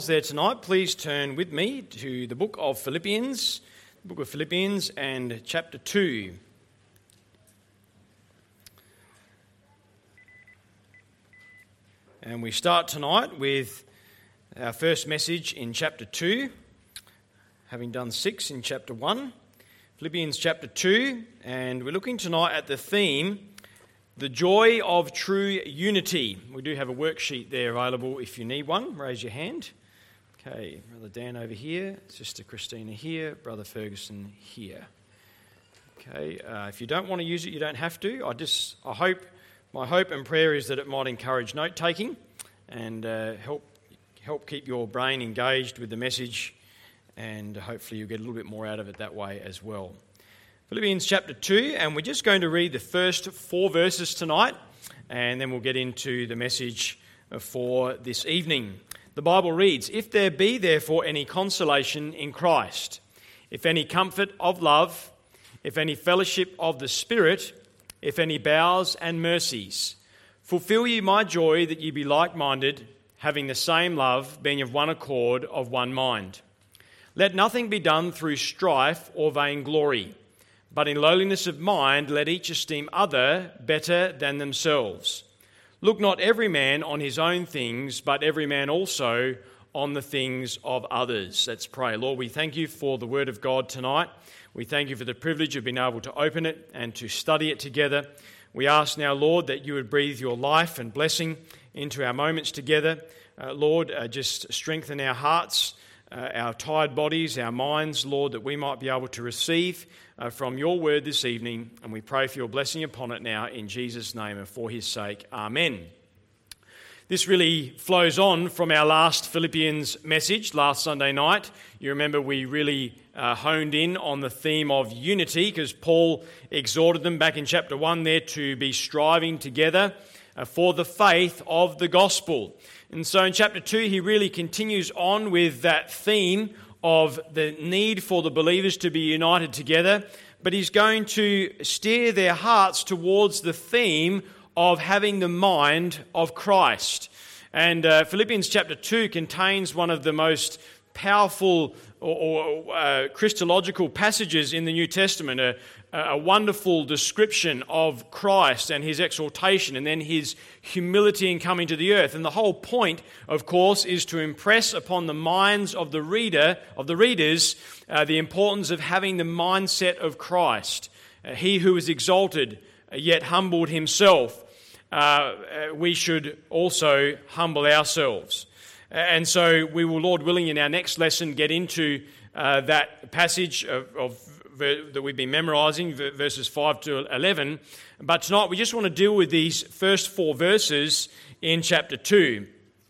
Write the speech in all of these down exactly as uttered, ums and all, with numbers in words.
There tonight, please turn with me to the book of Philippians, the book of Philippians and chapter two. And we start tonight with our first message in chapter two, having done six in chapter one. Philippians chapter two, and we're looking tonight at the theme, the joy of true unity. We do have a worksheet there available if you need one. Raise your hand. Okay, Brother Dan over here, Sister Christina here, Brother Ferguson here. Okay, uh, if you don't want to use it, you don't have to. I just, I hope, my hope and prayer is that it might encourage note-taking and uh, help help keep your brain engaged with the message, and hopefully you'll get a little bit more out of it that way as well. Philippians chapter two, and we're just going to read the first four verses tonight, and then we'll get into the message for this evening. The Bible reads, "If there be therefore any consolation in Christ, if any comfort of love, if any fellowship of the Spirit, if any bowels and mercies, fulfill ye my joy that ye be like-minded, having the same love, being of one accord, of one mind. Let nothing be done through strife or vainglory, but in lowliness of mind let each esteem other better than themselves. Look not every man on his own things, but every man also on the things of others." Let's pray. Lord, we thank you for the word of God tonight. We thank you for the privilege of being able to open it and to study it together. We ask now, Lord, that you would breathe your life and blessing into our moments together. Uh, Lord, uh, just strengthen our hearts, uh, our tired bodies, our minds, Lord, that we might be able to receive Uh, from your word this evening, and we pray for your blessing upon it now in Jesus' name and for his sake. Amen. This really flows on from our last Philippians message last Sunday night. You remember we really uh, honed in on the theme of unity because Paul exhorted them back in chapter one there to be striving together uh, for the faith of the gospel. And so in chapter two he really continues on with that theme of the need for the believers to be united together, but he's going to steer their hearts towards the theme of having the mind of Christ. And uh, Philippians chapter two contains one of the most powerful or, or uh, Christological passages in the New Testament, a, a wonderful description of Christ and his exaltation and then his humility in coming to the earth. And the whole point, of course, is to impress upon the minds of the reader, of the readers, uh, the importance of having the mindset of Christ. Uh, he who was exalted uh, yet humbled himself. Uh, uh, we should also humble ourselves. And so we will, Lord willing, in our next lesson get into uh, that passage of, of that we've been memorising, verses five to eleven. But tonight we just want to deal with these first four verses in chapter two.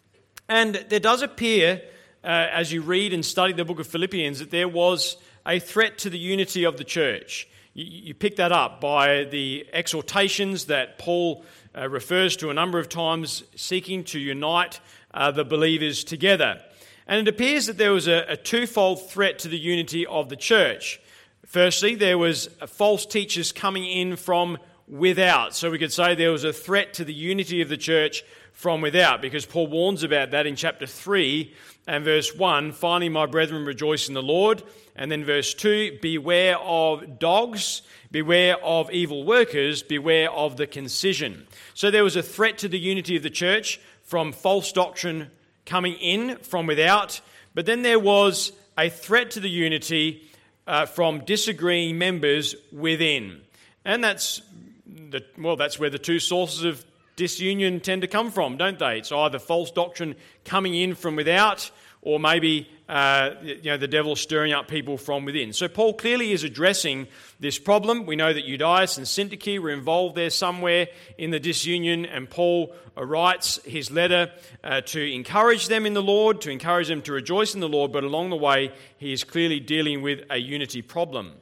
And there does appear, uh, as you read and study the book of Philippians, that there was a threat to the unity of the church. You, you pick that up by the exhortations that Paul uh, refers to a number of times, seeking to unite Uh, the believers together. And it appears that there was a, a twofold threat to the unity of the church. Firstly, there was false teachers coming in from without. So we could say there was a threat to the unity of the church from without, because Paul warns about that in chapter three and verse one. "Finally, my brethren, rejoice in the Lord." And then verse two, "Beware of dogs, beware of evil workers, beware of the concision." So there was a threat to the unity of the church from false doctrine coming in from without, but then there was a threat to the unity uh, from disagreeing members within. And that's the, well, that's where the two sources of disunion tend to come from, don't they? It's either false doctrine coming in from without, or maybe uh, you know the devil stirring up people from within. So Paul clearly is addressing this problem. We know that Euodias and Syntyche were involved there somewhere in the disunion, and Paul uh, writes his letter uh, to encourage them in the Lord, to encourage them to rejoice in the Lord, but along the way he is clearly dealing with a unity problem.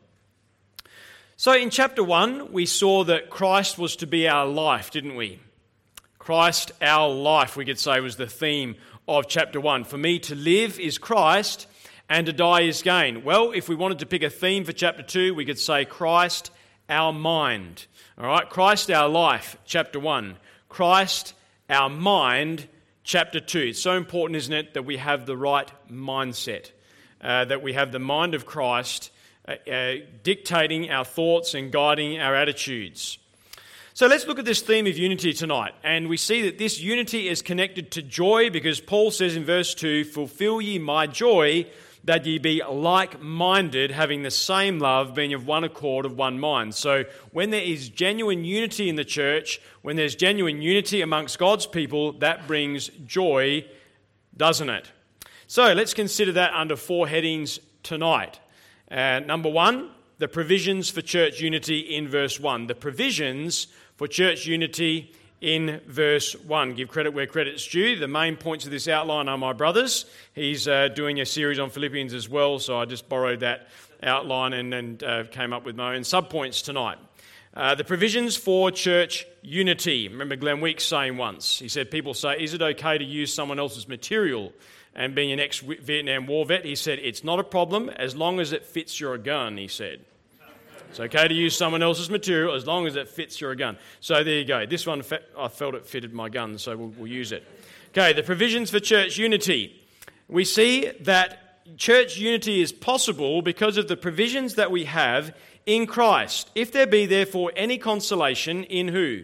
So in chapter one we saw that Christ was to be our life, didn't we? Christ, our life, we could say, was the theme of chapter one. For me to live is Christ, and to die is gain. Well, if we wanted to pick a theme for chapter two, we could say Christ, our mind. All right, Christ, our life, chapter one. Christ, our mind, chapter two. It's so important, isn't it, that we have the right mindset, uh, that we have the mind of Christ uh, uh, dictating our thoughts and guiding our attitudes. So let's look at this theme of unity tonight. And we see that this unity is connected to joy because Paul says in verse two, "Fulfill ye my joy, that ye be like-minded, having the same love, being of one accord, of one mind." So when there is genuine unity in the church, when there's genuine unity amongst God's people, that brings joy, doesn't it? So let's consider that under four headings tonight. Uh, number one, the provisions for church unity in verse one. The provisions for church unity in verse one. Give credit where credit's due. The main points of this outline are my brother's. He's uh, doing a series on Philippians as well, so I just borrowed that outline and, and uh, came up with my own subpoints tonight. Uh, the provisions for church unity. Remember Glenn Weeks saying once, he said, people say, is it okay to use someone else's material? And being an ex-Vietnam War vet, he said, it's not a problem as long as it fits your gun, he said. It's okay to use someone else's material as long as it fits your gun. So there you go. This one, I felt it fitted my gun, so we'll, we'll use it. Okay, the provisions for church unity. We see that church unity is possible because of the provisions that we have in Christ. If there be therefore any consolation in who?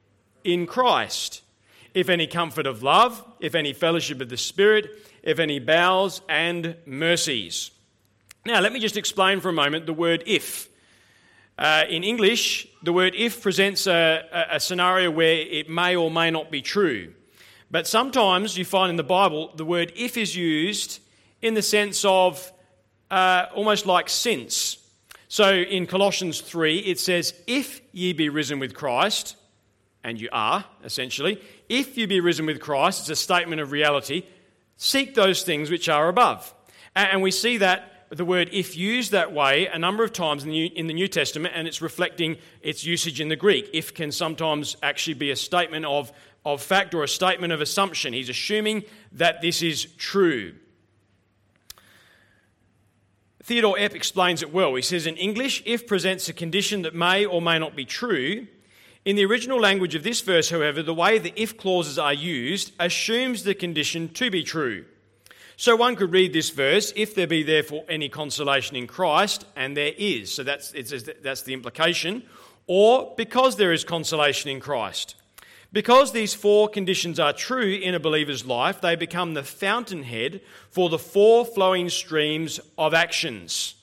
In Christ. If any comfort of love, if any fellowship of the Spirit, if any bowels and mercies. Now, let me just explain for a moment the word if. Uh, in English, the word if presents a, a, a scenario where it may or may not be true. But sometimes you find in the Bible the word if is used in the sense of uh, almost like since. So in Colossians three, it says, if ye be risen with Christ, and you are, essentially, if you be risen with Christ, it's a statement of reality, seek those things which are above. And we see that the word if used that way a number of times in the, New, in the New Testament, and it's reflecting its usage in the Greek. If can sometimes actually be a statement of, of fact or a statement of assumption. He's assuming that this is true. Theodore Epp explains it well. He says, in English, if presents a condition that may or may not be true. In the original language of this verse, however, the way the if clauses are used assumes the condition to be true. So one could read this verse, if there be therefore any consolation in Christ, and there is. So that's, it's, that's the implication. Or because there is consolation in Christ. Because these four conditions are true in a believer's life, they become the fountainhead for the four flowing streams of actions.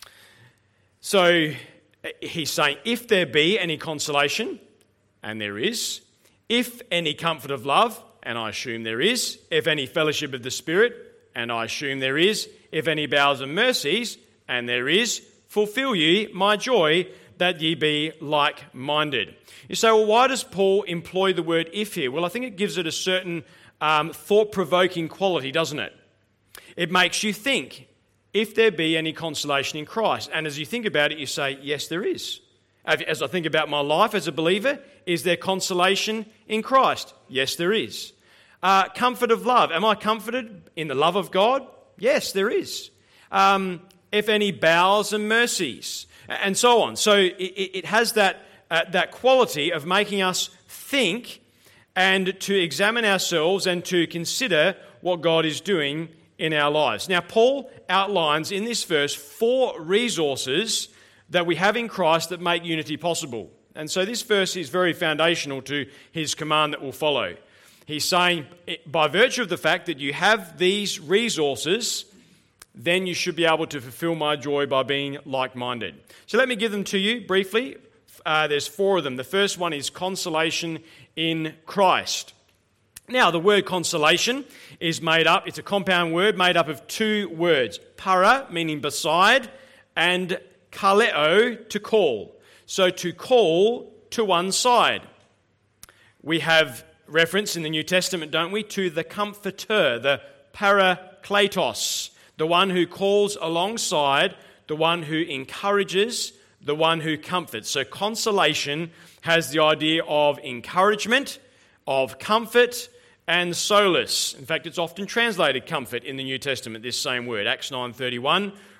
So he's saying, if there be any consolation, and there is, if any comfort of love, and I assume there is, if any fellowship of the Spirit, and I assume there is, if any bowels and mercies, and there is, fulfill ye my joy, that ye be like-minded. You say, well, why does Paul employ the word if here? Well, I think it gives it a certain um, thought-provoking quality, doesn't it? It makes you think, if there be any consolation in Christ. And as you think about it, you say, yes, there is. As I think about my life as a believer, is there consolation in Christ? Yes, there is. Uh, comfort of love. Am I comforted in the love of God? Yes, there is. Um, if any bowels and mercies, and so on. So it, it has that uh, that quality of making us think and to examine ourselves and to consider what God is doing in our lives. Now, Paul outlines in this verse four resources that we have in Christ that make unity possible. And so this verse is very foundational to his command that will follow. He's saying, by virtue of the fact that you have these resources, then you should be able to fulfill my joy by being like-minded. So let me give them to you briefly. Uh, there's four of them. The first one is consolation in Christ. Now, the word consolation is made up, it's a compound word made up of two words. Para, meaning beside, and kaleo, to call. So to call to one side. We have reference in the New Testament, don't we, to the Comforter, the Parakletos, the one who calls alongside, the one who encourages, the one who comforts. So consolation has the idea of encouragement, of comfort, and solace. In fact, it's often translated comfort in the New Testament, this same word. Acts nine thirty-one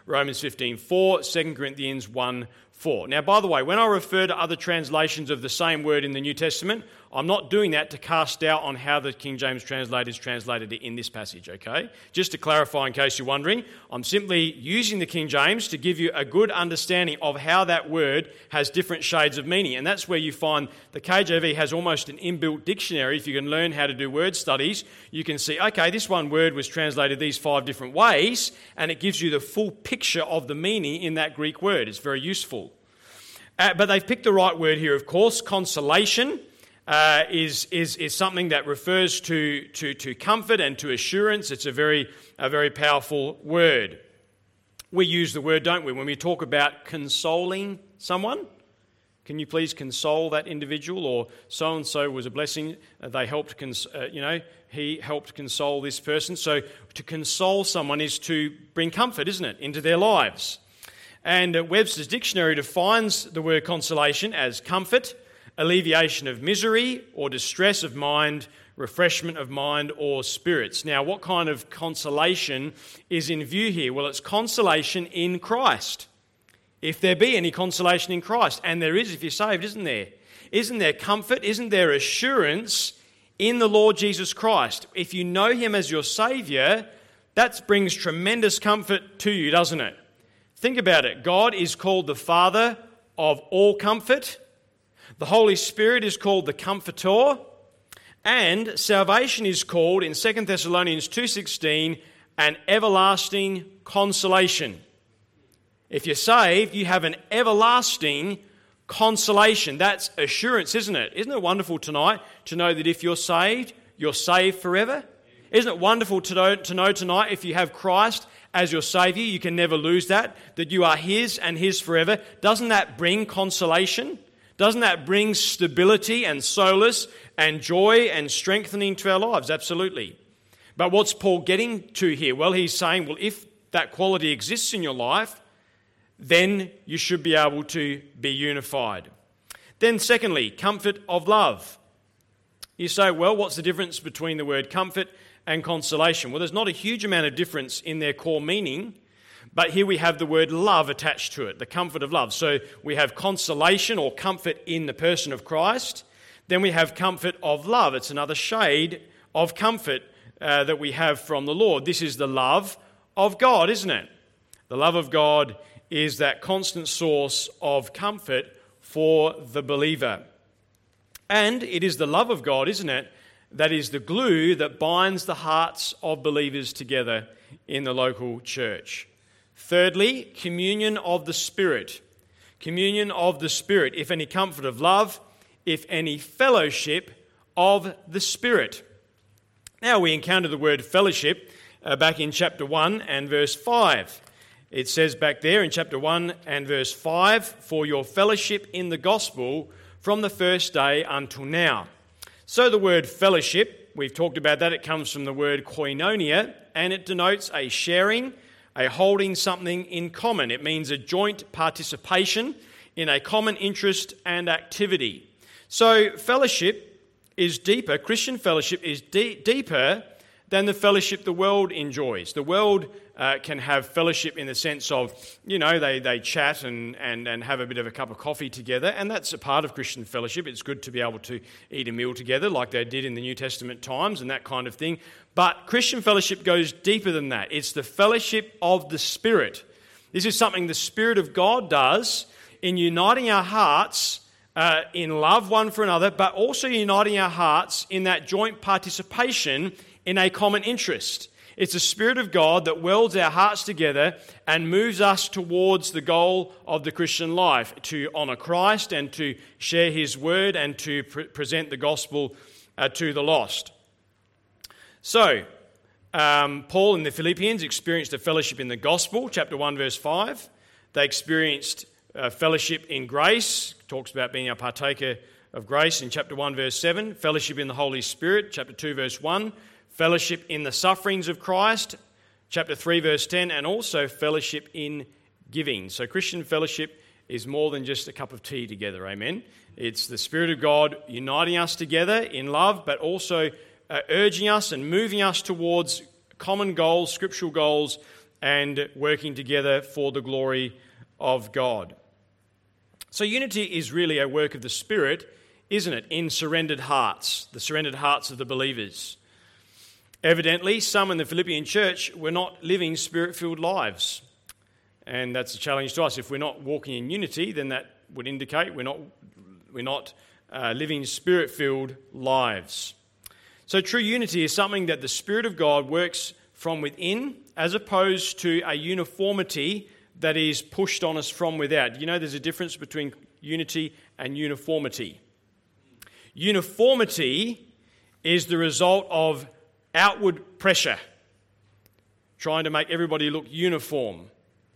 Romans fifteen four, Second Corinthians one four. Now, by the way, when I refer to other translations of the same word in the New Testament, I'm not doing that to cast doubt on how the King James translators translated it in this passage, okay? Just to clarify in case you're wondering, I'm simply using the King James to give you a good understanding of how that word has different shades of meaning. And that's where you find the K J V has almost an inbuilt dictionary. If you can learn how to do word studies, you can see, okay, this one word was translated these five different ways, and it gives you the full picture of the meaning in that Greek word. It's very useful. Uh, but they've picked the right word here, of course. Consolation uh, is, is, is something that refers to, to, to comfort and to assurance. It's a very, a very powerful word. We use the word, don't we, when we talk about consoling someone? Can you please console that individual? Or so-and-so was a blessing. Uh, they helped, cons- uh, you know, he helped console this person. So to console someone is to bring comfort, isn't it, into their lives. And Webster's Dictionary defines the word consolation as comfort, alleviation of misery or distress of mind, refreshment of mind or spirits. Now, what kind of consolation is in view here? Well, it's consolation in Christ. If there be any consolation in Christ, and there is if you're saved, isn't there? Isn't there comfort? Isn't there assurance in the Lord Jesus Christ? If you know him as your Saviour, that brings tremendous comfort to you, doesn't it? Think about it. God is called the Father of all comfort. The Holy Spirit is called the Comforter. And salvation is called in Second Thessalonians two sixteen an everlasting consolation. If you're saved, you have an everlasting consolation. That's assurance, isn't it? Isn't it wonderful tonight to know that if you're saved, you're saved forever? Isn't it wonderful to know, to know tonight if you have Christ as your Saviour, you can never lose that, that you are His and His forever? Doesn't that bring consolation? Doesn't that bring stability and solace and joy and strengthening to our lives? Absolutely. But what's Paul getting to here? Well, he's saying, well, if that quality exists in your life, then you should be able to be unified. Then secondly, comfort of love. You say, well, what's the difference between the word comfort and consolation? Well, there's not a huge amount of difference in their core meaning, but here we have the word love attached to it, the comfort of love. So we have consolation or comfort in the person of Christ. Then we have comfort of love. It's another shade of comfort uh, that we have from the Lord. This is the love of God, isn't it? The love of God is that constant source of comfort for the believer. And it is the love of God, isn't it, that is the glue that binds the hearts of believers together in the local church. Thirdly, communion of the Spirit. Communion of the Spirit, if any comfort of love, if any fellowship of the Spirit. Now we encounter the word fellowship uh, back in chapter one and verse five. It says back there in chapter one and verse five, for your fellowship in the gospel from the first day until now. So the word fellowship, we've talked about that, it comes from the word koinonia, and it denotes a sharing, a holding something in common. It means a joint participation in a common interest and activity. So fellowship is deeper, Christian fellowship is de- deeper than the fellowship the world enjoys. The world uh, can have fellowship in the sense of, you know, they, they chat and, and, and have a bit of a cup of coffee together, and that's a part of Christian fellowship. It's good to be able to eat a meal together like they did in the New Testament times and that kind of thing. But Christian fellowship goes deeper than that. It's the fellowship of the Spirit. This is something the Spirit of God does in uniting our hearts uh, in love one for another, but also uniting our hearts in that joint participation in a common interest. It's the Spirit of God that welds our hearts together and moves us towards the goal of the Christian life, to honour Christ and to share His word and to pre- present the gospel uh, to the lost. So, um, Paul and the Philippians experienced a fellowship in the gospel, chapter one, verse five. They experienced uh, fellowship in grace, talks about being a partaker of grace in chapter one, verse seven. Fellowship in the Holy Spirit, chapter two, verse one. Fellowship in the sufferings of Christ, chapter three, verse ten, and also fellowship in giving. So Christian fellowship is more than just a cup of tea together, amen? It's the Spirit of God uniting us together in love, but also uh, urging us and moving us towards common goals, scriptural goals, and working together for the glory of God. So unity is really a work of the Spirit, isn't it, in surrendered hearts, the surrendered hearts of the believers. Evidently, some in the Philippian church were not living Spirit-filled lives. And that's a challenge to us. If we're not walking in unity, then that would indicate we're not, we're not uh, living Spirit-filled lives. So true unity is something that the Spirit of God works from within, as opposed to a uniformity that is pushed on us from without. You know there's a difference between unity and uniformity. Uniformity is the result of outward pressure, trying to make everybody look uniform.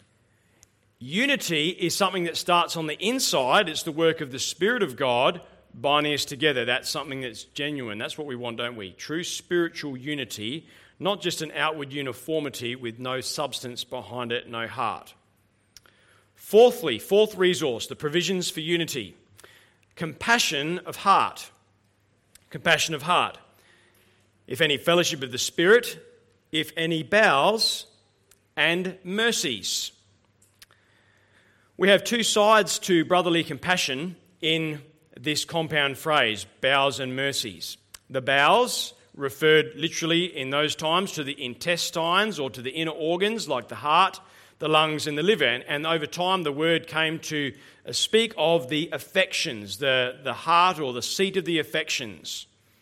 Unity is something that starts on the inside. It's the work of the Spirit of God binding us together. That's something that's genuine. That's what we want, don't we? True spiritual unity, not just an outward uniformity with no substance behind it, no heart. Fourthly, fourth resource, the provisions for unity. Compassion of heart. Compassion of heart. If any fellowship of the Spirit, if any bowels and mercies. We have two sides to brotherly compassion in this compound phrase, bowels and mercies. The bowels referred literally in those times to the intestines or to the inner organs like the heart, the lungs and the liver. And, and over time the word came to speak of the affections, the, the heart or the seat of the affections.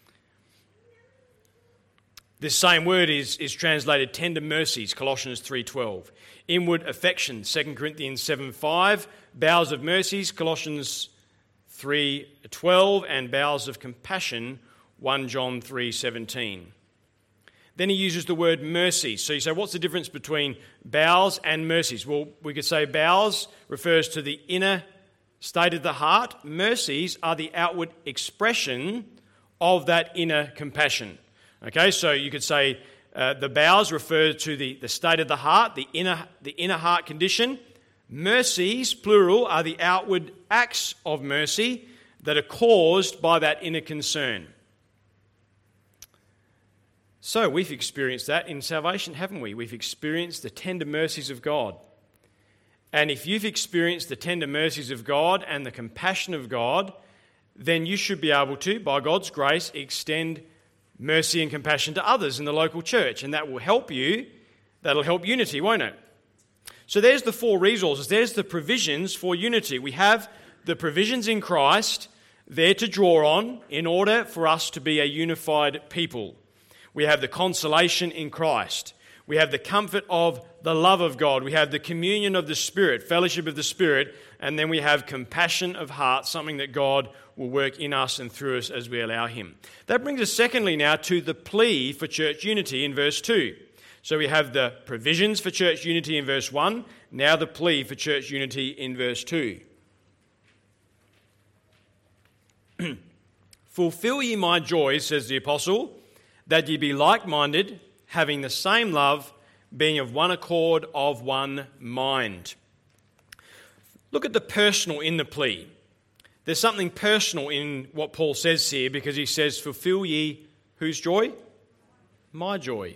This same word is, is translated tender mercies, Colossians three twelve. Inward affections, Second Corinthians seven five. Bowels of mercies, Colossians three twelve. And bowels of compassion, First John three seventeen. Then he uses the word mercy. So you say, what's the difference between bowels and mercies? Well, we could say bowels refers to the inner state of the heart. Mercies are the outward expression of that inner compassion. Okay, so you could say uh, the bowels refer to the, the state of the heart, the inner, the inner heart condition. Mercies, plural, are the outward acts of mercy that are caused by that inner concern. So we've experienced that in salvation, haven't we? We've experienced the tender mercies of God. And if you've experienced the tender mercies of God and the compassion of God, then you should be able to, by God's grace, extend mercy and compassion to others in the local church, and that will help you. That'll help unity, won't it? So there's the four resources. There's the provisions for unity. We have the provisions in Christ there to draw on in order for us to be a unified people. We have the consolation in Christ. We have the comfort of the love of God. We have the communion of the Spirit, fellowship of the Spirit, and then we have compassion of heart, something that God will work in us and through us as we allow him. That brings us secondly now to the plea for church unity in verse two. So we have the provisions for church unity in verse one, now the plea for church unity in verse two. Fulfill ye my joy, says the apostle, that ye be like-minded, having the same love, being of one accord, of one mind. Look at the personal in the plea. There's something personal in what Paul says here, because he says, fulfill ye whose joy? My joy.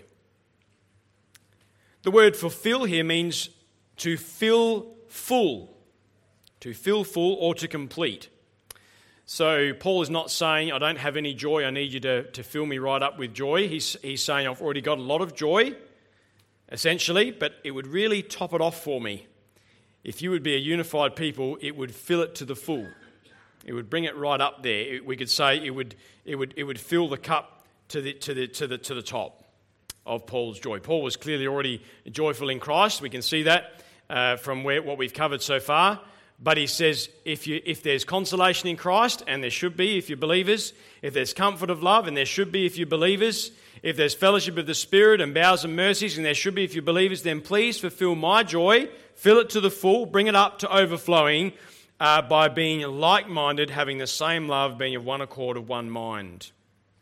The word fulfill here means to fill full, to fill full or to complete. So Paul is not saying, I don't have any joy, I need you to, to fill me right up with joy. He's, he's saying, I've already got a lot of joy, essentially, but it would really top it off for me. If you would be a unified people, it would fill it to the full. It would bring it right up there. It, we could say it would it would it would fill the cup to the to the to the to the top of Paul's joy. Paul was clearly already joyful in Christ. We can see that uh, from where what we've covered so far. But he says, if you if there's consolation in Christ, and there should be if you're believers, if there's comfort of love, and there should be if you're believers, if there's fellowship of the Spirit and bowels and mercies, and there should be if you're believers, then please fulfill my joy, fill it to the full, bring it up to overflowing, uh, by being like-minded, having the same love, being of one accord, of one mind.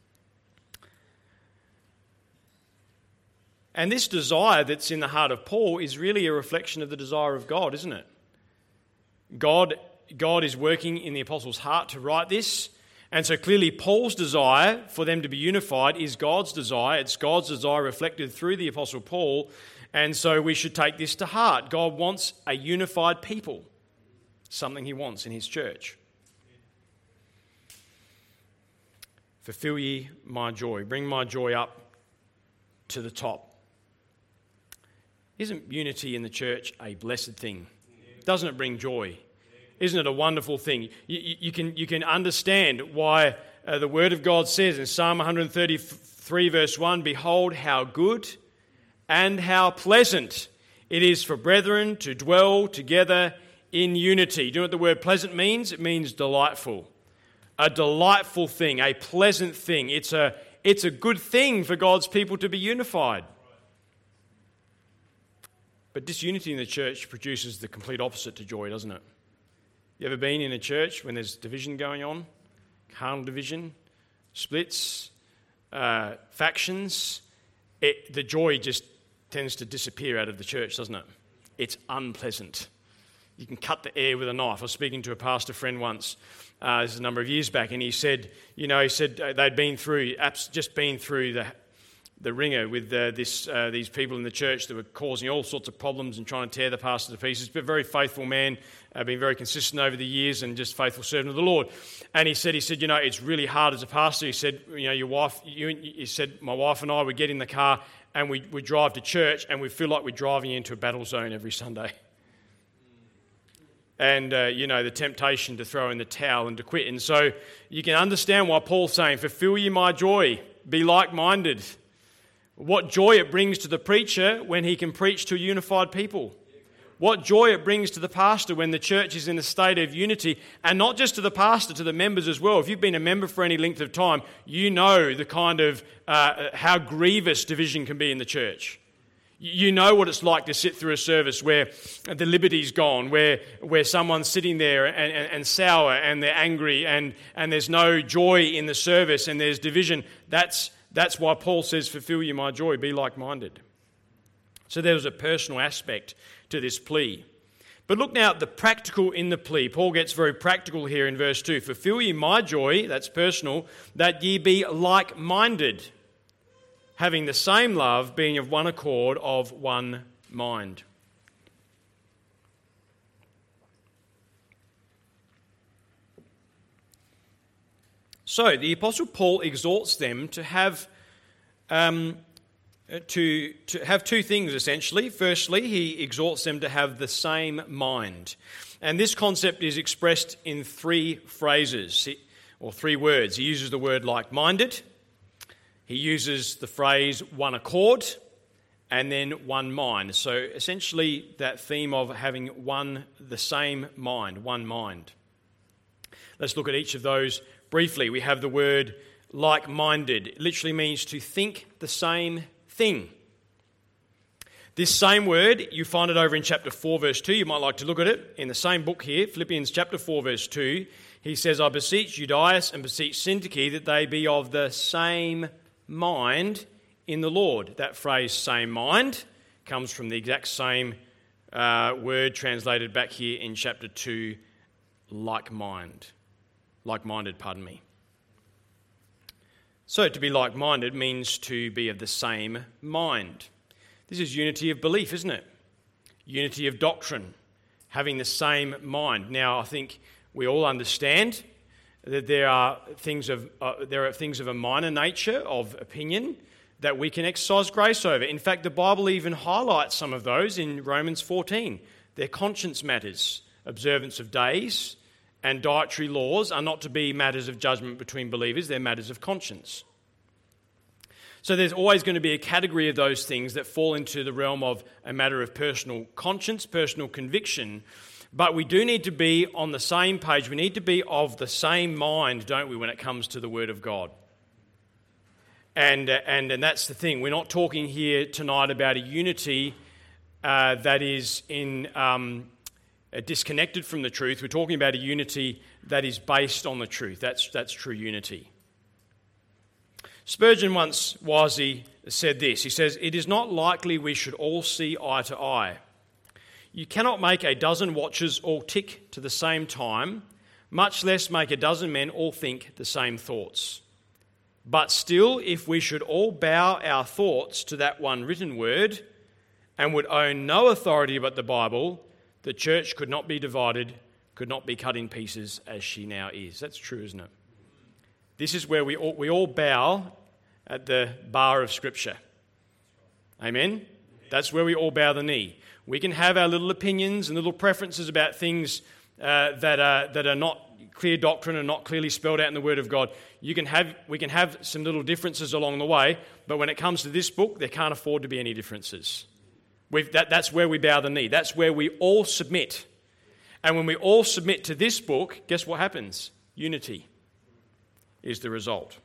And this desire that's in the heart of Paul is really a reflection of the desire of God, isn't it? God, God is working in the apostle's heart to write this. And so clearly Paul's desire for them to be unified is God's desire. It's God's desire reflected through the apostle Paul. And so we should take this to heart. God wants a unified people, something he wants in his church. Fulfill ye my joy. Bring my joy up to the top. Isn't unity in the church a blessed thing? Doesn't it bring joy? Isn't it a wonderful thing? You, you, you can, you can understand why uh, the Word of God says in Psalm one thirty-three verse one, "Behold how good and how pleasant it is for brethren to dwell together in unity." Do you know what the word pleasant means? It means delightful. A delightful thing, a pleasant thing. It's a, it's a good thing for God's people to be unified. But disunity in the church produces the complete opposite to joy, doesn't it? You ever been in a church when there's division going on? Carnal division, splits, uh, factions. It, the joy just tends to disappear out of the church, doesn't it? It's unpleasant. You can cut the air with a knife. I was speaking to a pastor friend once, uh, this is a number of years back, and he said, you know, he said they'd been through, just been through the the ringer with uh, this uh, these people in the church that were causing all sorts of problems and trying to tear the pastor to pieces. But a very faithful man, uh, been very consistent over the years, and just faithful servant of the Lord. And he said, he said, you know, it's really hard as a pastor. He said, you know, your wife, you, he said, my wife and I would get in the car and we we drive to church, and we feel like we're driving into a battle zone every Sunday. And, uh, you know, the temptation to throw in the towel and to quit. And so you can understand why Paul's saying, fulfill ye my joy, be like-minded. What joy it brings to the preacher when he can preach to a unified people. What joy it brings to the pastor when the church is in a state of unity. And not just to the pastor, to the members as well. If you've been a member for any length of time, you know the kind of, uh, how grievous division can be in the church. You know what it's like to sit through a service where the liberty's gone, where where someone's sitting there and, and, and sour and they're angry and, and there's no joy in the service and there's division. That's that's why Paul says, fulfill you my joy, be like-minded. So there's a personal aspect to this plea. But look now at the practical in the plea. Paul gets very practical here in verse two. Fulfill ye my joy, that's personal, that ye be like-minded, having the same love, being of one accord, of one mind. So the Apostle Paul exhorts them to have um, to, to have two things essentially. Firstly, he exhorts them to have the same mind. And this concept is expressed in three phrases, or three words. He uses the word like-minded. He uses the phrase one accord and then one mind. So essentially that theme of having one, the same mind, one mind. Let's look at each of those briefly. We have the word like-minded. It literally means to think the same thing. This same word, you find it over in chapter four, verse two. You might like to look at it in the same book here, Philippians chapter four, verse two. He says, I beseech Euodias and beseech Syntyche that they be of the same mind in the Lord. That phrase, same mind, comes from the exact same uh, word translated back here in chapter two, like mind. Like-minded, pardon me. So to be like-minded means to be of the same mind. This is unity of belief, isn't it? Unity of doctrine, having the same mind. Now, I think we all understand that there are things of uh, there are things of a minor nature of opinion that we can exercise grace over. In fact, the Bible even highlights some of those in Romans fourteen. They're conscience matters. Observance of days and dietary laws are not to be matters of judgment between believers, they're matters of conscience. So there's always going to be a category of those things that fall into the realm of a matter of personal conscience, personal conviction. But we do need to be on the same page. We need to be of the same mind, don't we, when it comes to the Word of God. And uh, and, and that's the thing. We're not talking here tonight about a unity uh, that is in um, uh, disconnected from the truth. We're talking about a unity that is based on the truth. That's that's true unity. Spurgeon once wisely said this. He says, "It is not likely we should all see eye to eye. You cannot make a dozen watches all tick to the same time, much less make a dozen men all think the same thoughts. But still, if we should all bow our thoughts to that one written word, and would own no authority but the Bible, the church could not be divided, could not be cut in pieces as she now is. That's true, isn't it? This is where we all, we all bow at the bar of Scripture. Amen? That's where we all bow the knee. We can have our little opinions and little preferences about things uh, that are that are not clear doctrine and not clearly spelled out in the Word of God. You can have we can have some little differences along the way, but when it comes to this book, there can't afford to be any differences. We've, that, that's where we bow the knee. That's where we all submit. And when we all submit to this book, guess what happens? Unity is the result.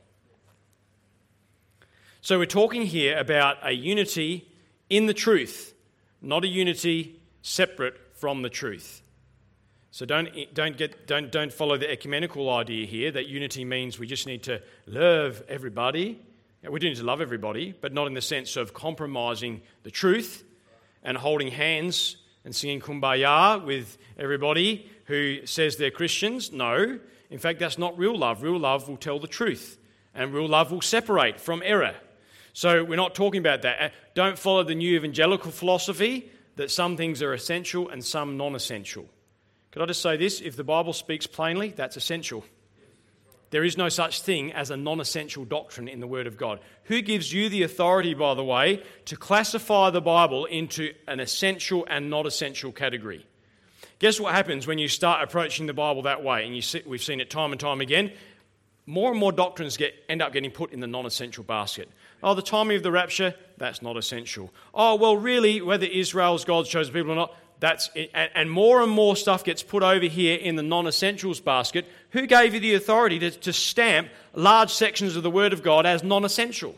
So we're talking here about a unity in the truth, not a unity separate from the truth. So don't don't get don't don't follow the ecumenical idea here that unity means we just need to love everybody. We do need to love everybody, but not in the sense of compromising the truth and holding hands and singing Kumbaya with everybody who says they're Christians. No, in fact, that's not real love. Real love will tell the truth, and real love will separate from error. So we're not talking about that. Don't follow the new evangelical philosophy that some things are essential and some non-essential. Could I just say this? If the Bible speaks plainly, that's essential. There is no such thing as a non-essential doctrine in the Word of God. Who gives you the authority, by the way, to classify the Bible into an essential and not essential category? Guess what happens when you start approaching the Bible that way? And you see, we've seen it time and time again. More and more doctrines get end up getting put in the non-essential basket. Oh, the timing of the rapture, that's not essential. Oh, well, really, whether Israel's God's chosen people or not, that's it. And more and more stuff gets put over here in the non-essentials basket. Who gave you the authority to, to stamp large sections of the Word of God as non-essential?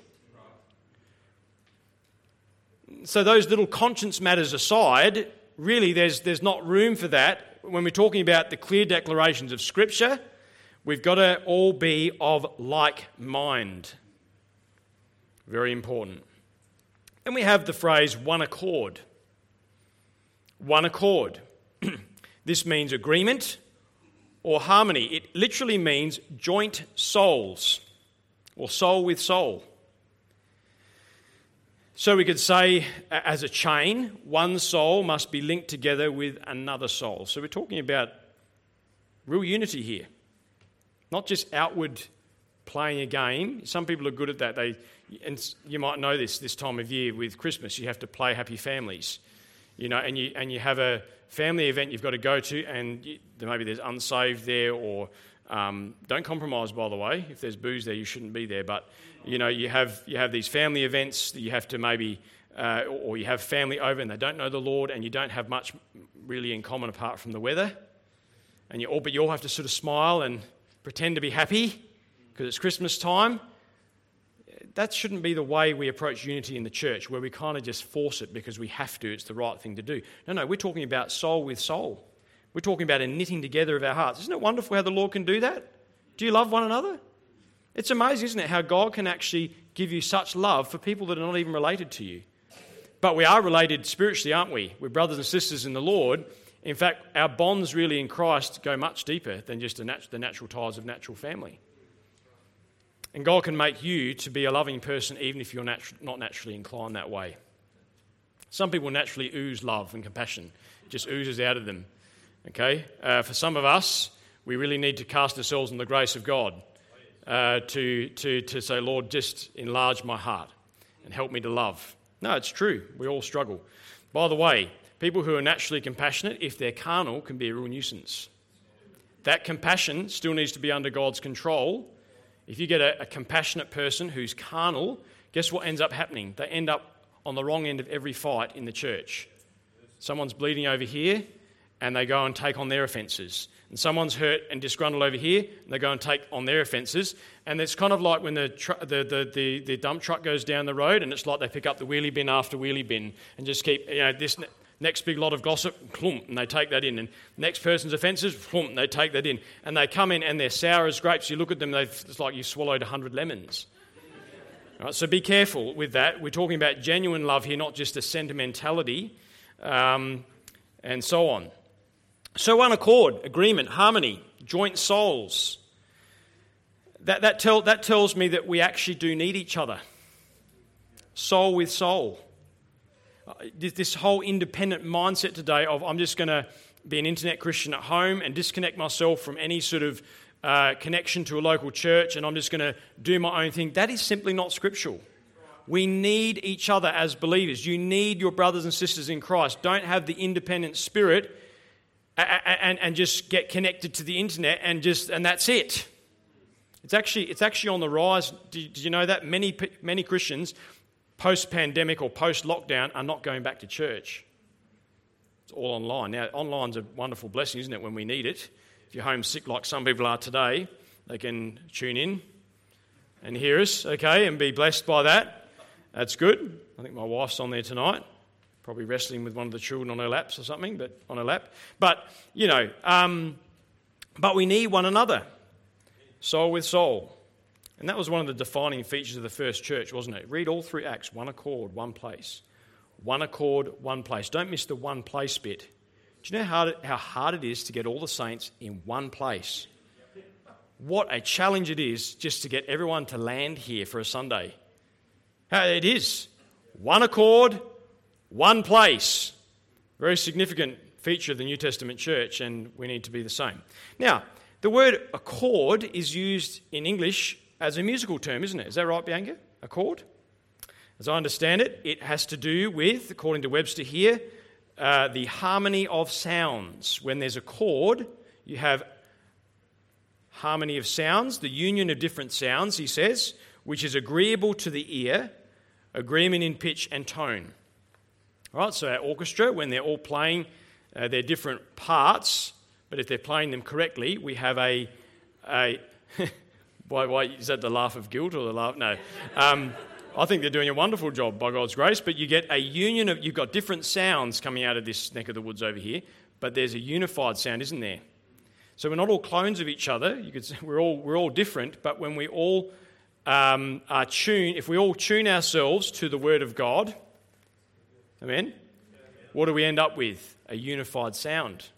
So those little conscience matters aside, really there's, there's not room for that. When we're talking about the clear declarations of Scripture, we've got to all be of like mind. Very important. Then we have the phrase one accord. One accord. This means agreement or harmony. It literally means joint souls or soul with soul. So we could say, as a chain, one soul must be linked together with another soul. So we're talking about real unity here. Not just outward playing a game. Some people are good at that. They, and you might know this this time of year with Christmas. You have to play Happy Families, you know, and you and you have a family event you've got to go to, and you, maybe there's unsaved there, or um, don't compromise. By the way, if there's booze there, you shouldn't be there. But you know, you have you have these family events that you have to maybe, uh, or you have family over and they don't know the Lord, and you don't have much really in common apart from the weather, and you all but you all have to sort of smile and pretend to be happy because it's Christmas time. That shouldn't be the way we approach unity in the church, where we kind of just force it because we have to, it's the right thing to do. No, no, we're talking about soul with soul. We're talking about a knitting together of our hearts. Isn't it wonderful how the Lord can do that? Do you love one another? It's amazing, isn't it, how God can actually give you such love for people that are not even related to you. But we are related spiritually, aren't we? We're brothers and sisters in the Lord. In fact, our bonds really in Christ go much deeper than just the, nat- the natural ties of natural family. And God can make you to be a loving person even if you're natu- not naturally inclined that way. Some people naturally ooze love and compassion. It just oozes out of them. Okay? Uh, for some of us, we really need to cast ourselves on the grace of God uh, to, to, to say, Lord, just enlarge my heart and help me to love. No, it's true. We all struggle. By the way, people who are naturally compassionate, if they're carnal, can be a real nuisance. That compassion still needs to be under God's control. If you get a, a compassionate person who's carnal, guess what ends up happening? They end up on the wrong end of every fight in the church. Someone's bleeding over here, and they go and take on their offences. And someone's hurt and disgruntled over here, and they go and take on their offences. And it's kind of like when the, tr- the, the, the, the dump truck goes down the road, and it's like they pick up the wheelie bin after wheelie bin and just keep, you know, this... Next big lot of gossip, clump, and they take that in. And next person's offences, clump, and they take that in. And they come in and they're sour as grapes. You look at them, they've, it's like you swallowed a hundred lemons. Right, so be careful with that. We're talking about genuine love here, not just a sentimentality, um, and so on. So one accord, agreement, harmony, joint souls. That, that, tell, that tells me that we actually do need each other. Soul with soul. this, this whole independent mindset today of I'm just going to be an internet Christian at home and disconnect myself from any sort of uh, connection to a local church, and I'm just going to do my own thing. That is simply not scriptural. We need each other as believers. You need your brothers and sisters in Christ. Don't have the independent spirit and, and, and just get connected to the internet and just and that's it. It's actually it's actually on the rise. Did you know that many many Christians post-pandemic or post-lockdown are not going back to church? It's all online. Now, online's a wonderful blessing, isn't it, when we need it? If you're homesick like some people are today, they can tune in and hear us, okay, and be blessed by that. That's good. I think my wife's on there tonight, probably wrestling with one of the children on her laps or something, but on her lap. But, you know, um, but we need one another, soul with soul. And that was one of the defining features of the first church, wasn't it? Read all through Acts, one accord, one place. One accord, one place. Don't miss the one place bit. Do you know how, how hard it is to get all the saints in one place? What a challenge it is just to get everyone to land here for a Sunday. It is. One accord, one place. Very significant feature of the New Testament church, and we need to be the same. Now, the word accord is used in English as a musical term, isn't it? Is that right, Bianca? Accord? As I understand it, it has to do with, according to Webster here, uh, the harmony of sounds. When there's a chord, you have harmony of sounds, the union of different sounds, he says, which is agreeable to the ear, agreement in pitch and tone. All right, so our orchestra, when they're all playing uh, their different parts, but if they're playing them correctly, we have a... a why, why, is that the laugh of guilt or the laugh? No. Um, I think they're doing a wonderful job by God's grace, but you get a union of, you've got different sounds coming out of this neck of the woods over here, but there's a unified sound, isn't there? So we're not all clones of each other. You could say we're all we're all different, but when we all um, are tuned, if we all tune ourselves to the Word of God, amen, what do we end up with? A unified sound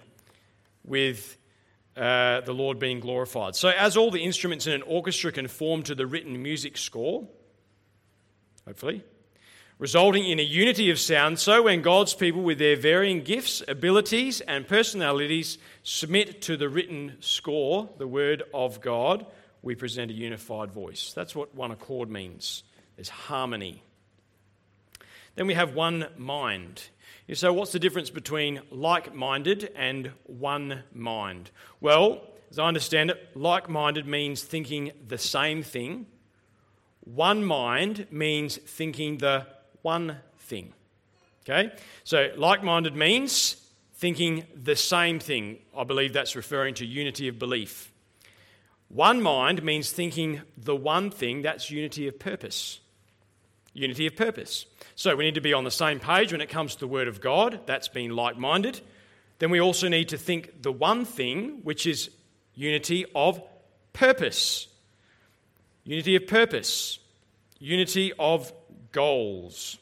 with uh, the Lord being glorified. So as all the instruments in an orchestra can form to the written music score, hopefully, resulting in a unity of sound, so when God's people with their varying gifts, abilities and personalities submit to the written score, the Word of God, we present a unified voice. That's what one accord means. There's harmony. Then we have one mind. So what's the difference between like-minded and one mind? Well, as I understand it, like-minded means thinking the same thing. One mind means thinking the one thing. Okay? So like-minded means thinking the same thing. I believe that's referring to unity of belief. One mind means thinking the one thing. That's unity of purpose. Unity of purpose. So we need to be on the same page when it comes to the Word of God. That's being like-minded. Then we also need to think the one thing, which is unity of purpose. Unity of purpose. Unity of goals.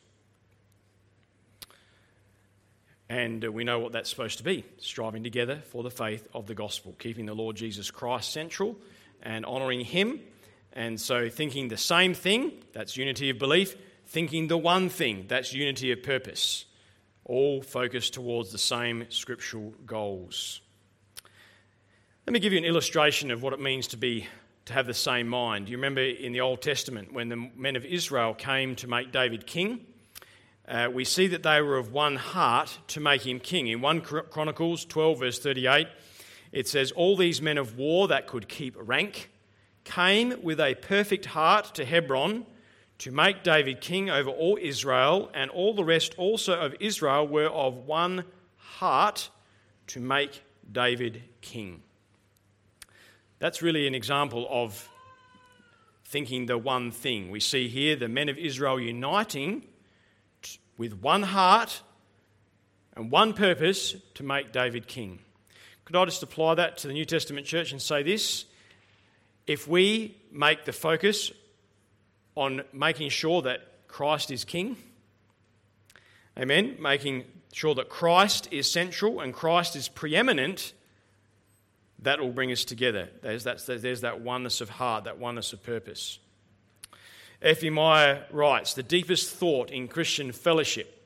And uh, we know what that's supposed to be. Striving together for the faith of the gospel. Keeping the Lord Jesus Christ central and honouring Him. And so thinking the same thing, that's unity of belief. Thinking the one thing, that's unity of purpose. All focused towards the same scriptural goals. Let me give you an illustration of what it means to be to have the same mind. You remember in the Old Testament when the men of Israel came to make David king, uh, we see that they were of one heart to make him king. In First Chronicles twelve verse thirty-eight, it says, all these men of war that could keep rank came with a perfect heart to Hebron to make David king over all Israel, and all the rest also of Israel were of one heart to make David king. That's really an example of thinking the one thing. We see here the men of Israel uniting with one heart and one purpose to make David king. Could I just apply that to the New Testament church and say this? If we make the focus on making sure that Christ is king, amen, making sure that Christ is central and Christ is preeminent, that will bring us together. There's that, there's that oneness of heart, that oneness of purpose. F E Meyer writes, the deepest thought in Christian fellowship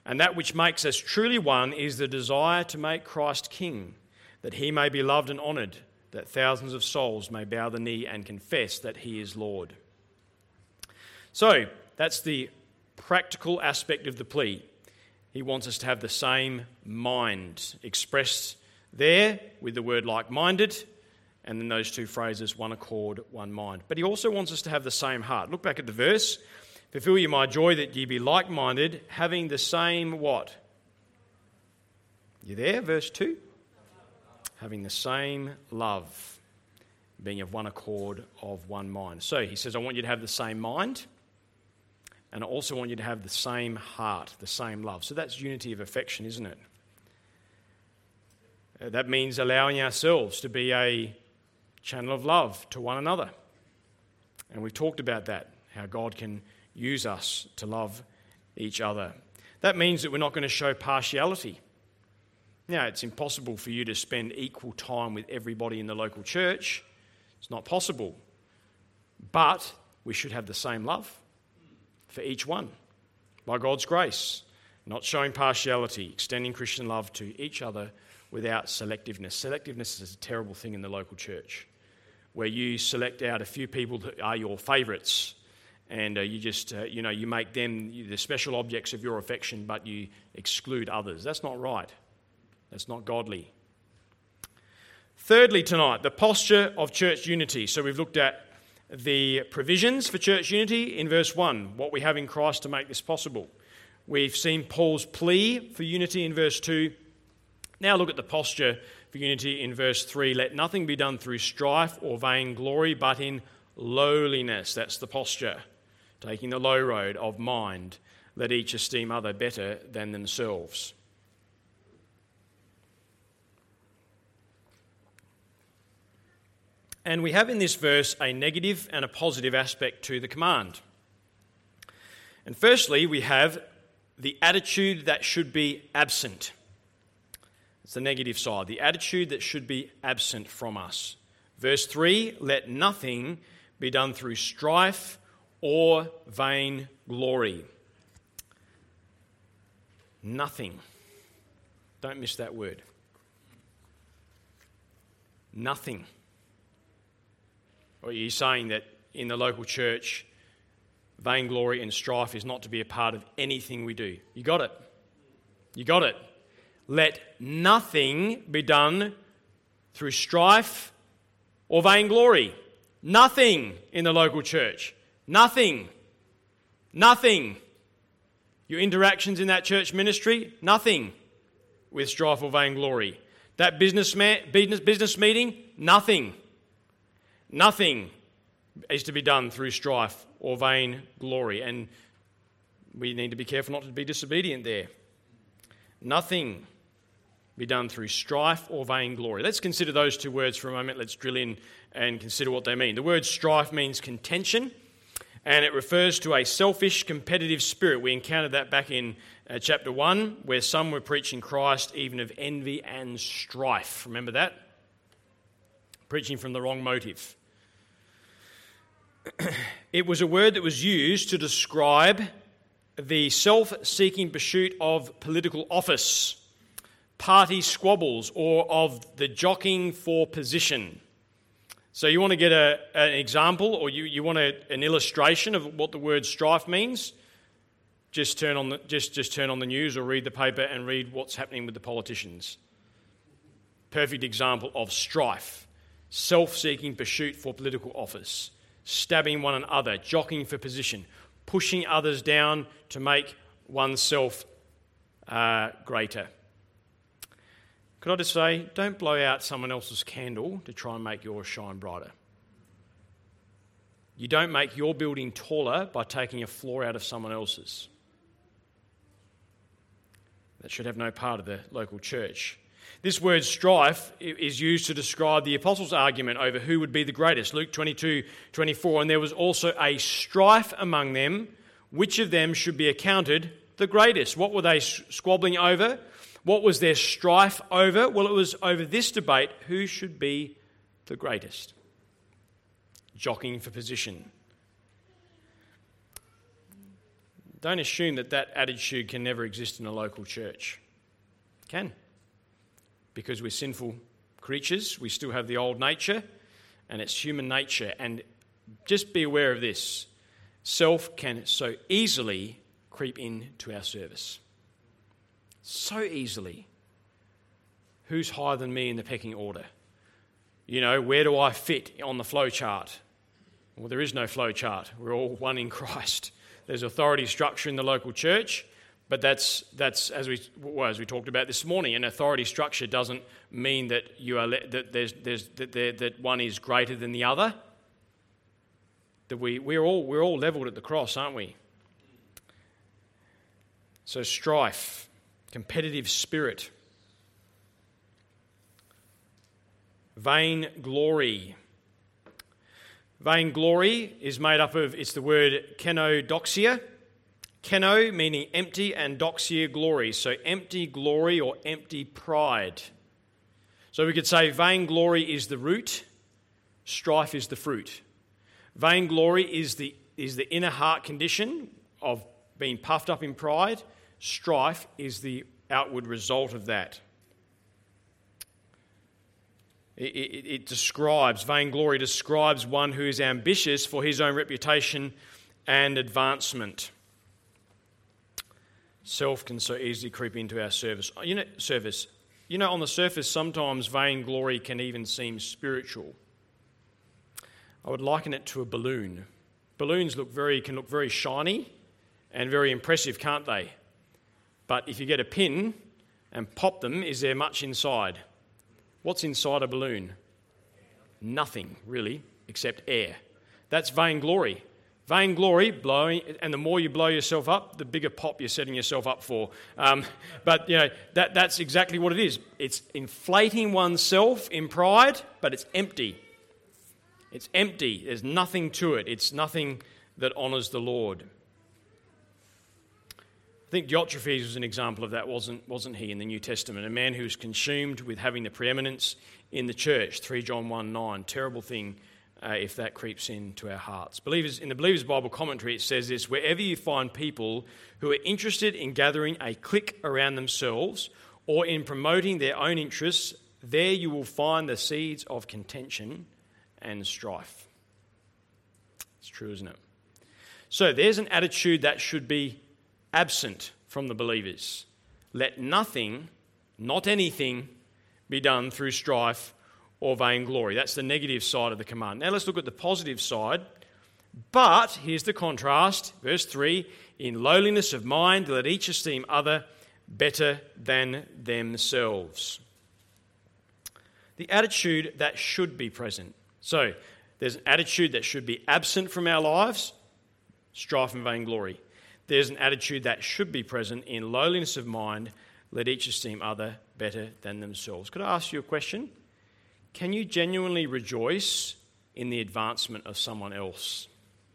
And that which makes us truly one is the desire to make Christ king, that he may be loved and honoured, that thousands of souls may bow the knee and confess that he is Lord. So, that's the practical aspect of the plea. He wants us to have the same mind, expressed there with the word like-minded, and then those two phrases, one accord, one mind. But he also wants us to have the same heart. Look back at the verse. Fulfill ye my joy that ye be like-minded, having the same what? You there? Verse two? Having the same love, being of one accord, of one mind. So he says, I want you to have the same mind, and I also want you to have the same heart, the same love. So that's unity of affection, isn't it? Uh, that means allowing ourselves to be a channel of love to one another. And we've talked about that, how God can use us to love each other. That means that we're not going to show partiality. Now, it's impossible for you to spend equal time with everybody in the local church. It's not possible. But we should have the same love for each one, by God's grace, not showing partiality, extending Christian love to each other without selectiveness. Selectiveness is a terrible thing in the local church, where you select out a few people that are your favourites, and uh, you just, uh, you know, you make them the special objects of your affection, but you exclude others. That's not right. That's not godly. Thirdly tonight, the posture of church unity. So we've looked at the provisions for church unity in verse one, what we have in Christ to make this possible. We've seen Paul's plea for unity in verse two. Now look at the posture for unity in verse three. Let nothing be done through strife or vain glory, but in lowliness. That's the posture, taking the low road of mind. Let each esteem other better than themselves. And we have in this verse a negative and a positive aspect to the command. And firstly, we have the attitude that should be absent. It's the negative side, the attitude that should be absent from us. Verse three, let nothing be done through strife or vain glory. Nothing. Don't miss that word. Nothing. Or are you saying that in the local church, vainglory and strife is not to be a part of anything we do? You got it. You got it. Let nothing be done through strife or vainglory. Nothing in the local church. Nothing. Nothing. Your interactions in that church ministry, nothing with strife or vainglory. That business, ma- business, business meeting, nothing. Nothing is to be done through strife or vain glory, and we need to be careful not to be disobedient there. Nothing be done through strife or vain glory. Let's consider those two words for a moment. Let's drill in and consider what they mean. The word strife means contention, and it refers to a selfish, competitive spirit. We encountered that back in uh, chapter one, where some were preaching Christ even of envy and strife. Remember that? Preaching from the wrong motive. It was a word that was used to describe the self-seeking pursuit of political office, party squabbles, or of the jockeying for position. So you want to get a, an example, or you, you want a, an illustration of what the word strife means? Just turn on the just, just turn on the news or read the paper and read what's happening with the politicians. Perfect example of strife. Self-seeking pursuit for political office. Stabbing one another, jockeying for position, pushing others down to make oneself uh, greater. Could I just say, don't blow out someone else's candle to try and make yours shine brighter. You don't make your building taller by taking a floor out of someone else's. That should have no part of the local church. This word strife is used to describe the apostles' argument over who would be the greatest. Luke twenty-two twenty-four, and there was also a strife among them, which of them should be accounted the greatest. What were they squabbling over? What was their strife over? Well, it was over this debate, who should be the greatest. Jockeying for position. don't assume that that attitude can never exist in a local church. It can. Because we're sinful creatures, we still have the old nature, and it's human nature. And just be aware of this. Self can so easily creep into our service. So easily. Who's higher than me in the pecking order? You know, where do I fit on the flow chart? Well, there is no flow chart. We're all one in Christ. There's authority structure in the local church, but that's that's as we well, as we talked about this morning. An authority structure doesn't mean that you are that there's there's that there, that one is greater than the other. That we we're all we're all leveled at the cross, aren't we? So strife, competitive spirit, vain glory. Vainglory is made up of, it's the word kenodoxia. Keno meaning empty and doxia glory. So empty glory or empty pride. So we could say vainglory is the root, strife is the fruit. Vainglory is the, is the inner heart condition of being puffed up in pride. Strife is the outward result of that. It, it, it describes, vainglory describes one who is ambitious for his own reputation and advancement. Self can so easily creep into our service. You know, service. You know, on the surface, sometimes vainglory can even seem spiritual. I would liken it to a balloon. Balloons look very can look very shiny and very impressive, can't they? But if you get a pin and pop them, is there much inside? What's inside a balloon? Nothing, really, except air. That's vainglory. Vainglory, blowing, and the more you blow yourself up, the bigger pop you're setting yourself up for. Um, but, you know, that, that's exactly what it is. It's inflating oneself in pride, but it's empty. It's empty. There's nothing to it. It's nothing that honours the Lord. I think Diotrephes was an example of that, wasn't, wasn't he, in the New Testament? A man who was consumed with having the preeminence in the church, Three John one nine. Terrible thing uh, if that creeps into our hearts. Believers, in the Believer's Bible Commentary, it says this: wherever you find people who are interested in gathering a clique around themselves or in promoting their own interests, there you will find the seeds of contention and strife. It's true, isn't it? So there's an attitude that should be absent from the believers. Let nothing, not anything, be done through strife or vainglory. That's the negative side of the command. Now let's look at the positive side. But, here's the contrast, verse three, in lowliness of mind let each esteem other better than themselves. The attitude that should be present. So, there's an attitude that should be absent from our lives, strife and vainglory. There's an attitude that should be present in lowliness of mind, let each esteem other better than themselves. Could I ask you a question? Can you genuinely rejoice in the advancement of someone else?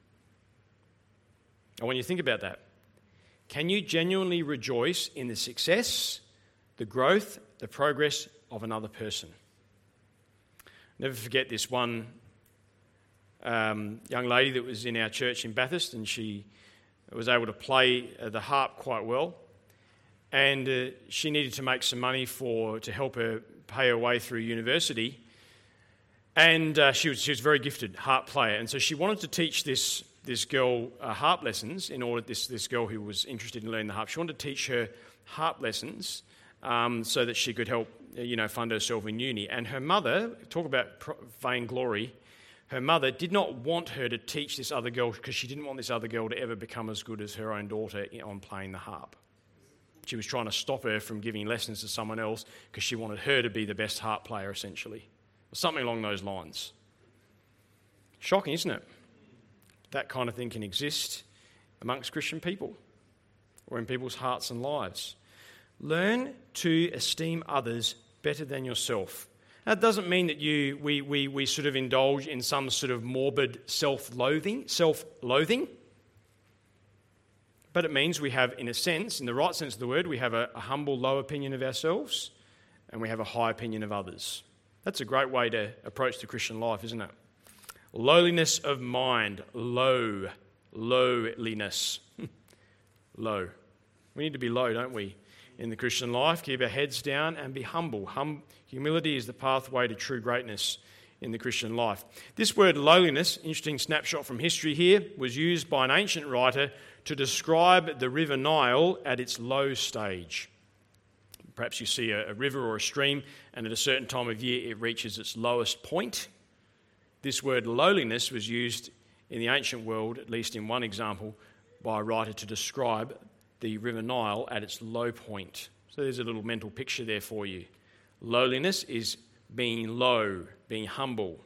I want you to think about that. Can you genuinely rejoice in the success, the growth, the progress of another person? Never forget this one um, young lady that was in our church in Bathurst, and she was able to play the harp quite well, and uh, she needed to make some money for to help her pay her way through university, and uh, she was she was a very gifted harp player, and so she wanted to teach this this girl uh, harp lessons in order this this girl who was interested in learning the harp. She wanted to teach her harp lessons um, so that she could help you know fund herself in uni. And her mother, talk about pro- vainglory. Her mother did not want her to teach this other girl because she didn't want this other girl to ever become as good as her own daughter on playing the harp. She was trying to stop her from giving lessons to someone else because she wanted her to be the best harp player, essentially. Or something along those lines. Shocking, isn't it? That kind of thing can exist amongst Christian people or in people's hearts and lives. Learn to esteem others better than yourself. That doesn't mean that you we, we, we sort of indulge in some sort of morbid self-loathing, self-loathing. But it means we have, in a sense, in the right sense of the word, we have a, a humble, low opinion of ourselves and we have a high opinion of others. That's a great way to approach the Christian life, isn't it? Lowliness of mind, low, lowliness. low. We need to be low, don't we, in the Christian life? Keep our heads down and be humble. Hum- humility is the pathway to true greatness in the Christian life. This word lowliness, interesting snapshot from history here, was used by an ancient writer to describe the river Nile at its low stage. Perhaps you see a, a river or a stream, and at a certain time of year it reaches its lowest point. This word lowliness was used in the ancient world, at least in one example, by a writer to describe the river Nile at its low point. So there's a little mental picture there for you. Lowliness is being low, being humble.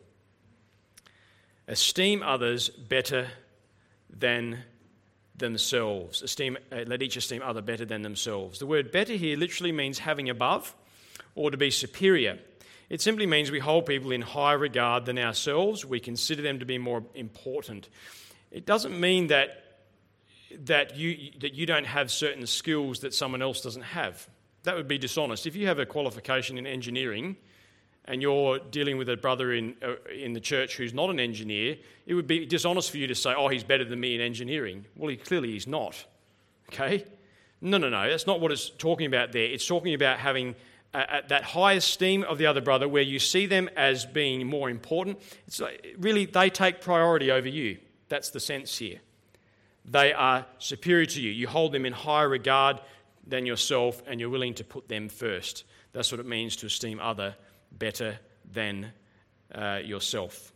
Esteem others better than themselves. Esteem, uh, let each esteem other better than themselves. The word better here literally means having above or to be superior. It simply means we hold people in higher regard than ourselves. We consider them to be more important. It doesn't mean that that you that you don't have certain skills that someone else doesn't have. That would be dishonest. If you have a qualification in engineering and you're dealing with a brother in uh, in the church who's not an engineer, it would be dishonest for you to say, oh, he's better than me in engineering. Well, he clearly he's not. Okay? No, no, no. That's not what it's talking about there. It's talking about having uh, that high esteem of the other brother where you see them as being more important. It's like, really, they take priority over you. That's the sense here. They are superior to you. You hold them in higher regard than yourself, and you're willing to put them first. That's what it means to esteem other better than uh, yourself.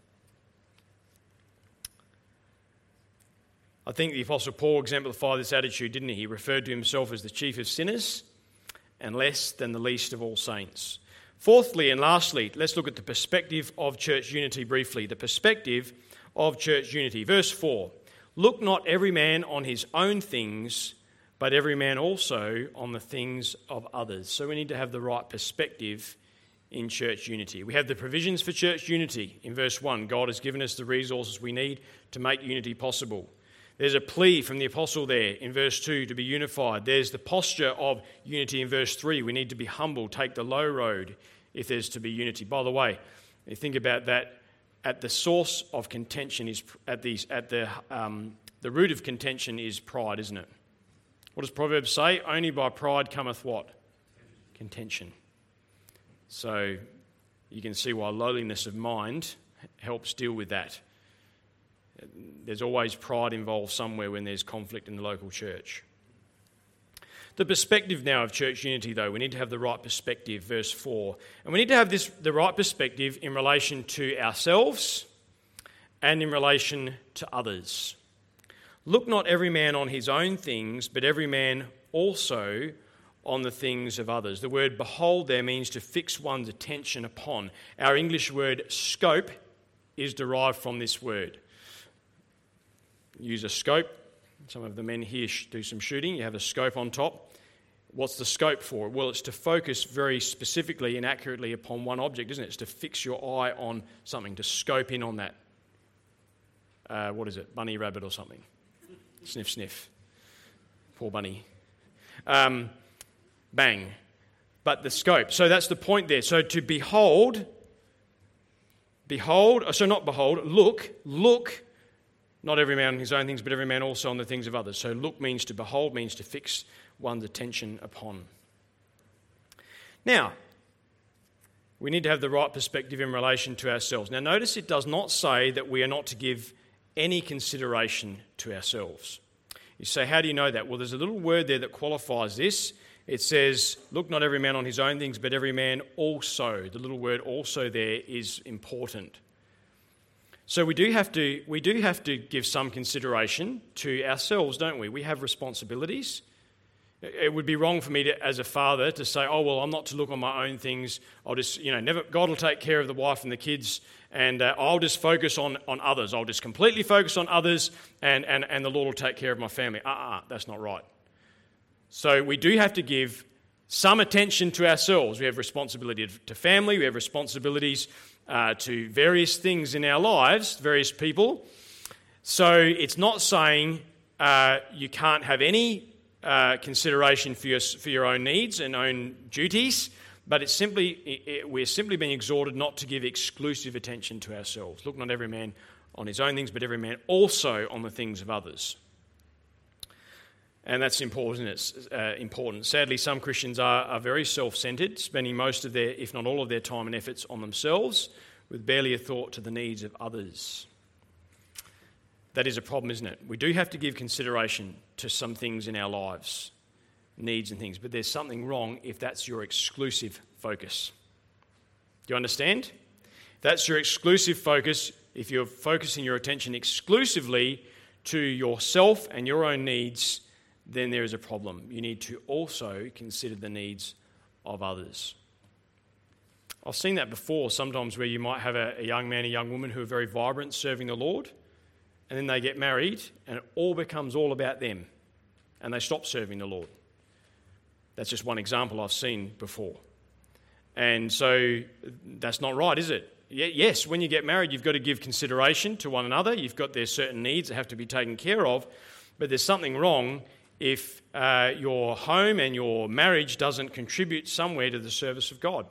I think the Apostle Paul exemplified this attitude, didn't he? He referred to himself as the chief of sinners and less than the least of all saints. Fourthly and lastly, let's look at the perspective of church unity briefly. The perspective of church unity. Verse four. Look not every man on his own things, but every man also on the things of others. So we need to have the right perspective in church unity. We have the provisions for church unity. In verse one, God has given us the resources we need to make unity possible. There's a plea from the apostle there in verse two to be unified. There's the posture of unity in verse three. We need to be humble, take the low road if there's to be unity. By the way, you think about that. At the source of contention is at these at the um, the root of contention is pride, isn't it? What does Proverbs say? Only by pride cometh what? Contention. So you can see why lowliness of mind helps deal with that. There's always pride involved somewhere when there's conflict in the local church. The perspective now of church unity, though, we need to have the right perspective, verse four. And we need to have this the right perspective in relation to ourselves and in relation to others. Look not every man on his own things, but every man also on the things of others. The word behold there means to fix one's attention upon. Our English word scope is derived from this word. Use a scope. Some of the men here do some shooting. You have a scope on top. What's the scope for? Well, it's to focus very specifically and accurately upon one object, isn't it? It's to fix your eye on something, to scope in on that. Uh, what is it? Bunny rabbit or something? Sniff, sniff. Poor bunny. Um, bang. But the scope. So that's the point there. So to behold, behold, so not behold, look, look, not every man on his own things, but every man also on the things of others. So look means to behold, means to fix one's attention upon. Now, we need to have the right perspective in relation to ourselves. Now, notice it does not say that we are not to give any consideration to ourselves. You say, how do you know that? Well, there's a little word there that qualifies this. It says, look not every man on his own things, but every man also. The little word also there is important. So we do have to we do have to give some consideration to ourselves, don't we? We have responsibilities. It would be wrong for me to, as a father, to say, "Oh well, I'm not to look on my own things. I'll just, you know, never. God will take care of the wife and the kids, and uh, I'll just focus on, on others. I'll just completely focus on others, and and and the Lord will take care of my family." Uh uh that's not right. So we do have to give some attention to ourselves. We have responsibility to family. We have responsibilities Uh, to various things in our lives, various people. So it's not saying uh, you can't have any uh, consideration for your, for your own needs and own duties, but it's simply it, it, we're simply being exhorted not to give exclusive attention to ourselves. Look not every man on his own things, but every man also on the things of others. And that's important. It's uh, important. Sadly, some Christians are, are very self-centered, spending most of their, if not all of their time and efforts on themselves, with barely a thought to the needs of others. That is a problem, isn't it? We do have to give consideration to some things in our lives, needs and things, but there's something wrong if that's your exclusive focus. Do you understand? If that's your exclusive focus, if you're focusing your attention exclusively to yourself and your own needs, then there is a problem. You need to also consider the needs of others. I've seen that before, sometimes where you might have a, a young man, a young woman who are very vibrant, serving the Lord, and then they get married, and it all becomes all about them, and they stop serving the Lord. That's just one example I've seen before. And so that's not right, is it? Yes, when you get married, you've got to give consideration to one another. You've got there's certain needs that have to be taken care of, but there's something wrong if uh, your home and your marriage doesn't contribute somewhere to the service of God.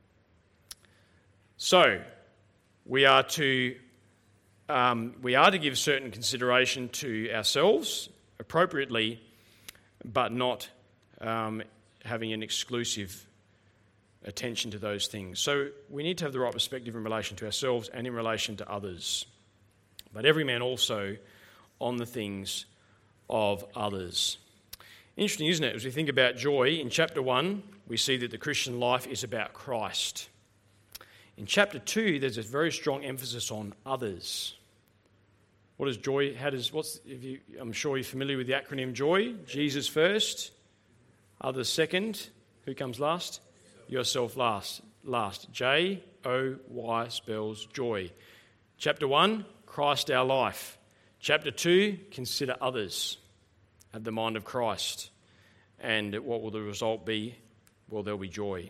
So, we are to um, we are to give certain consideration to ourselves appropriately, but not um, having an exclusive attention to those things. So, we need to have the right perspective in relation to ourselves and in relation to others, but every man also on the things of others. Interesting, isn't it? As we think about joy, in chapter one, we see that the Christian life is about Christ. In chapter two, there's a very strong emphasis on others. What is joy? How does? What's? If you, I'm sure you're familiar with the acronym JOY. Jesus first, others second. Who comes last? Yourself last. Last. J O Y spells joy. Chapter one, Christ our life. Chapter two, consider others. Have the mind of Christ. And what will the result be? Well, there'll be joy.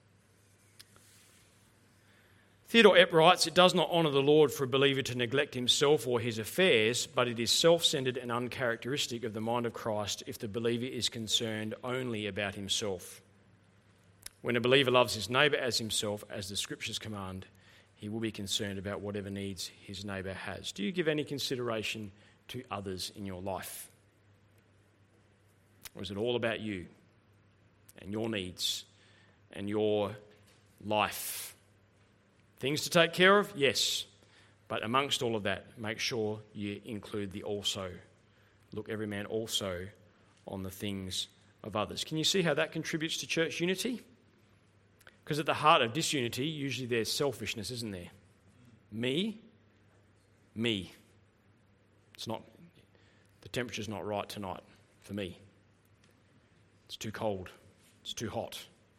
Theodore Epp writes, "It does not honour the Lord for a believer to neglect himself or his affairs, but it is self-centred and uncharacteristic of the mind of Christ if the believer is concerned only about himself. When a believer loves his neighbour as himself, as the Scriptures command, he will be concerned about whatever needs his neighbour has." Do you give any consideration to others in your life? Or is it all about you and your needs and your life? Things to take care of? Yes. But amongst all of that, make sure you include the also. Look, every man also on the things of others. Can you see how that contributes to church unity? Because at the heart of disunity, usually there's selfishness, isn't there? Me, me. It's not, the temperature's not right tonight for me. It's too cold. It's too hot.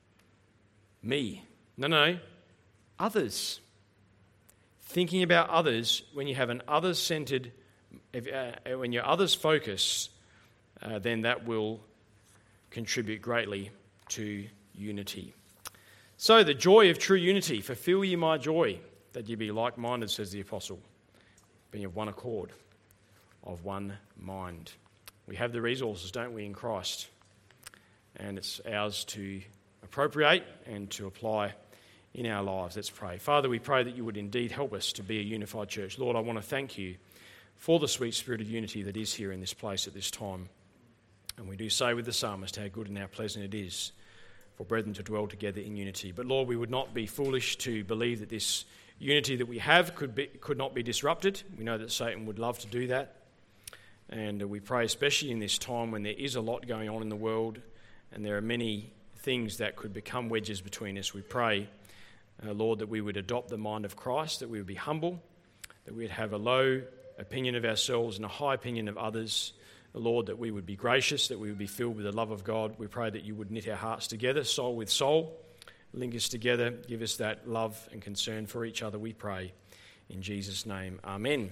Me. No, no. Others. Thinking about others, when you have an others-centered, if, uh, when you're others-focused, uh, then that will contribute greatly to unity. So the joy of true unity, fulfill ye my joy, that ye be like-minded, says the apostle, being of one accord, of one mind. We have the resources, don't we, in Christ? And it's ours to appropriate and to apply in our lives. Let's pray. Father, we pray that you would indeed help us to be a unified church. Lord, I want to thank you for the sweet spirit of unity that is here in this place at this time. And we do say with the psalmist how good and how pleasant it is for brethren to dwell together in unity. But Lord, we would not be foolish to believe that this unity that we have could be, could not be disrupted. We know that Satan would love to do that. And we pray, especially in this time when there is a lot going on in the world and there are many things that could become wedges between us, we pray, uh, Lord, that we would adopt the mind of Christ, that we would be humble, that we would have a low opinion of ourselves and a high opinion of others. Lord, that we would be gracious, that we would be filled with the love of God. We pray that you would knit our hearts together, soul with soul, link us together, give us that love and concern for each other, we pray. In Jesus' name, amen.